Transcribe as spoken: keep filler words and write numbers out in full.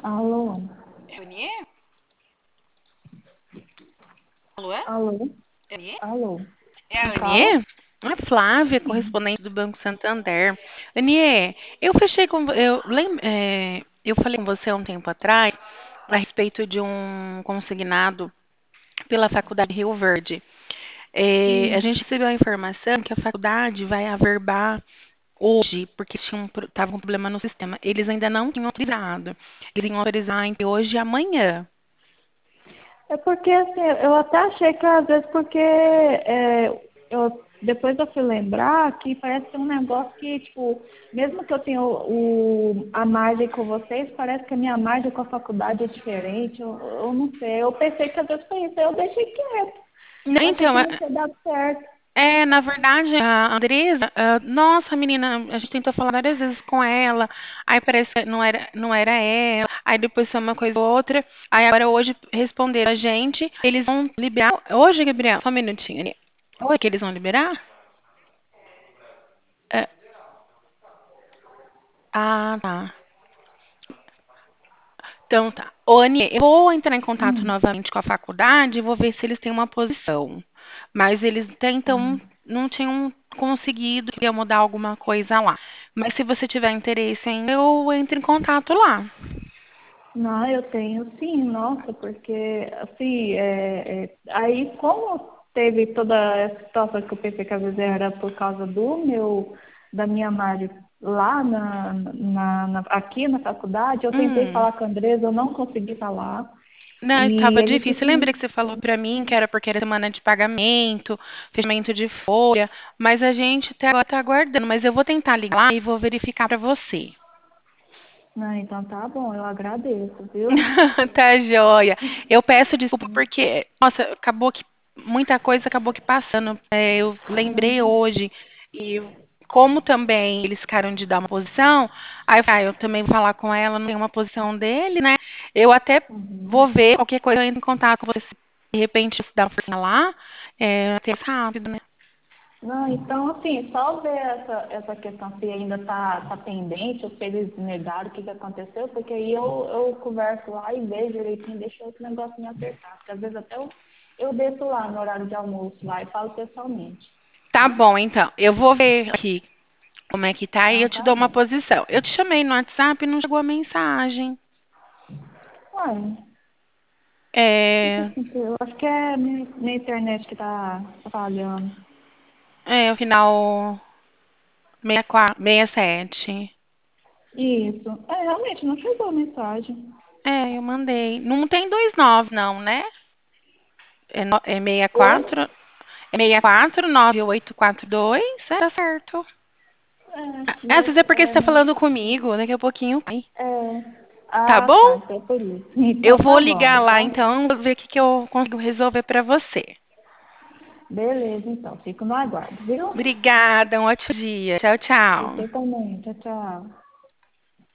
Alô? Renier? Alô, é? Alô? Renier? Alô? É a Quem fala? Anier? É Flávia, Sim. correspondente do Banco Santander. Anier, eu fechei com. vo- Eu, lem, é, eu falei com você há um tempo atrás a respeito de um consignado pela Faculdade Rio Verde. É, a Sim. gente recebeu a informação que a faculdade vai averbar hoje, porque tinha um, pro- tava um problema no sistema. Eles ainda não tinham autorizado. Eles iam autorizar entre hoje e amanhã. É porque, assim, eu até achei que às vezes porque é, eu, depois eu fui lembrar que parece que é um negócio que, tipo, mesmo que eu tenha o, o- a margem com vocês, parece que a minha margem com a faculdade é diferente. Eu, eu não sei. Eu pensei que às vezes foi isso, aí eu deixei quieto. Não, Eu achei Então, que não tinha dado certo. É, na verdade, a Andresa, ah, nossa, menina, a gente tentou falar várias vezes com ela, aí parece que não era, não era ela, aí depois foi uma coisa ou outra, aí agora hoje responderam a gente, eles vão liberar, hoje, Gabriel, só um minutinho, ali. Oi, que eles vão liberar? É, ah, tá. Então tá. Ô, Anê, eu vou entrar em contato Hum. novamente com a faculdade e vou ver se eles têm uma posição. Mas eles até então não tinham conseguido, queria mudar alguma coisa lá. Mas se você tiver interesse ainda, eu entro em contato lá. Não, eu tenho sim, nossa, porque assim, é, é, aí como teve toda essa situação que eu pensei que às vezes era por causa do meu, da minha Mari lá na, na, na- aqui na faculdade, eu tentei Hum. falar com a Andresa, eu não consegui falar, Não, e estava eles difícil. Lembra disseram, que você falou pra mim que era porque era semana de pagamento, fechamento de folha, mas a gente até agora tá aguardando. Mas eu vou tentar ligar lá e vou verificar pra você. não, então tá bom, eu agradeço, viu? Tá joia. Eu peço desculpa porque, nossa, acabou que muita coisa acabou que passando. É, eu lembrei Uhum. hoje e como também eles ficaram de dar uma posição, aí eu falei, ah, eu também vou falar com ela, não tem uma posição dele, né? Eu até vou Uhum. ver qualquer coisa eu entro em contato com você se de repente se dá uma forcinha lá, é, até mais rápido, né? Não, então, assim, só ver essa, essa questão se ainda está tá tá pendente, ou se eles negaram o que, que aconteceu, porque aí eu, eu converso lá e vejo direitinho, deixa esse negócio me apertar. Porque às vezes até eu, eu desço lá no horário de almoço lá e falo pessoalmente, Tá tá? bom, então. Eu vou ver aqui como é que tá e Então eu te tá dou uma bom. posição. Eu te chamei no WhatsApp e não chegou a mensagem. Uai, fica É, assim, eu acho que é minha, minha internet que tá, tá falhando. É, o final sessenta e quatro, sessenta e sete. Isso. É, realmente, não chegou a mensagem. É, eu mandei. Não tem dois nove não, né? É, no, é sessenta e Oi? quatro, é sessenta e quatro, nove oito quatro dois, é, tá certo. É, Ah, Às meu, vezes é porque você é, tá meu, falando comigo, daqui a pouquinho. Ai, é. tá Ah, tá, bom? então é por isso. Eu Então vou tá bom. ligar lá Então, então, vou ver o que, que eu consigo resolver pra você. beleza, então. Fico no aguardo, viu? Obrigada, um ótimo dia. Tchau, tchau. Você também. Tchau, tchau.